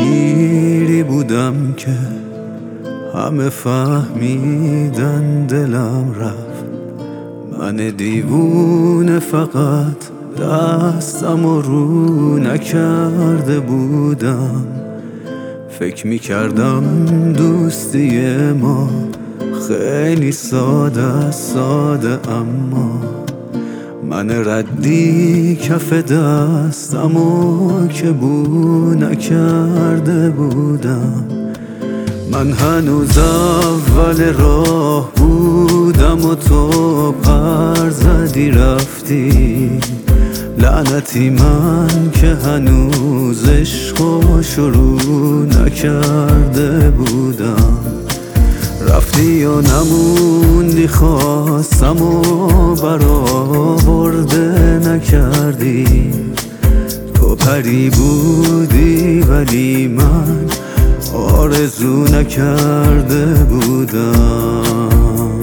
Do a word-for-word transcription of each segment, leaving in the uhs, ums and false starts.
شیری بودم که همه فهمیدن دلم رفت. من دیوونه فقط دستم و رو نکرده بودم. فکر میکردم دوستی ما خیلی ساده ساده، اما من ردی کف دستم و که بو نکرده بودم. من هنوز اول راه بودم و تو پر زدی رفتی. لعنتی من که هنوز عشقو شروع نکرده بودم. رفتی و نموندی، خواستم و برآورده نکردی. تو پری بودی ولی من آرزو نکرده بودم.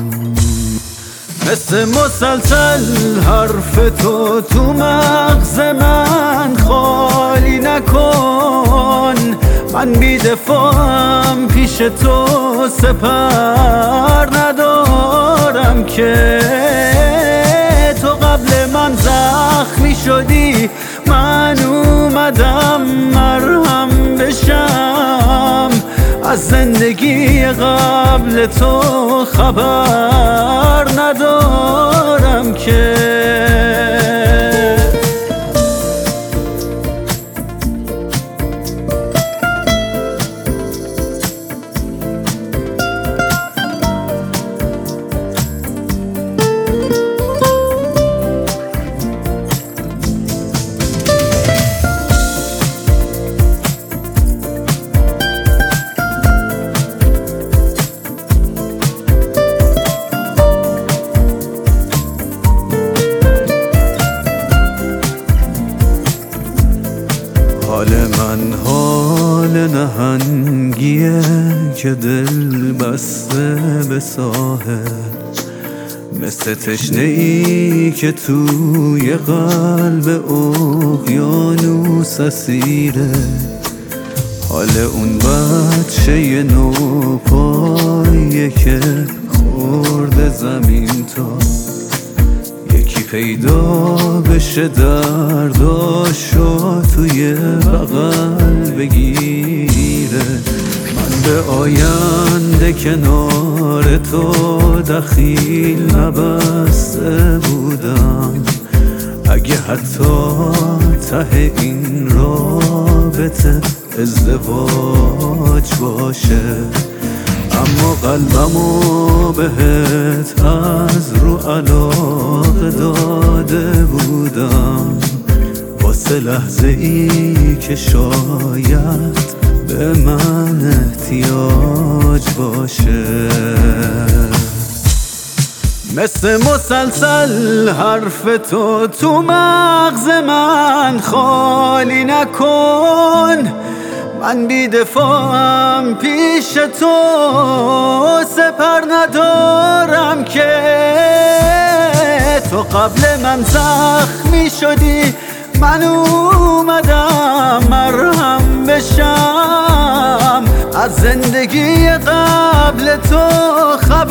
مثل مسلسل حرف تو تو مغز من خالی نکن. من بی دفاعم پیش تو، سپر ندارم که. تو قبل من زخمی شدی، من اومدم مرهم بشم. از زندگی قبل تو خبر ندارم که. حال من حال نهنگیه که دل بسته به ساحل، مثل تشنه ای که توی قلب اقیانوس اسیره. حال اون بچه نو پاییه که خورده زمین تا یکی پیدا بشه درداشو توی بغل بگیره. من به آینده کنار تو دخیل نبسته بودم. اگه حتی ته این رابطه ازدواج باشه، اما قلبمو بهت از رو علاقه داده بودم، واسه لحظه ای که شاید به من احتیاج باشه. مثل مسلسل حرف تو تو مغز من خالی نکن. من بی دفاعم پیش تو، سپر ندارم که. تو قبل من زخمی شدی، من اومدم مرهم بشم. از زندگی قبل تو خبر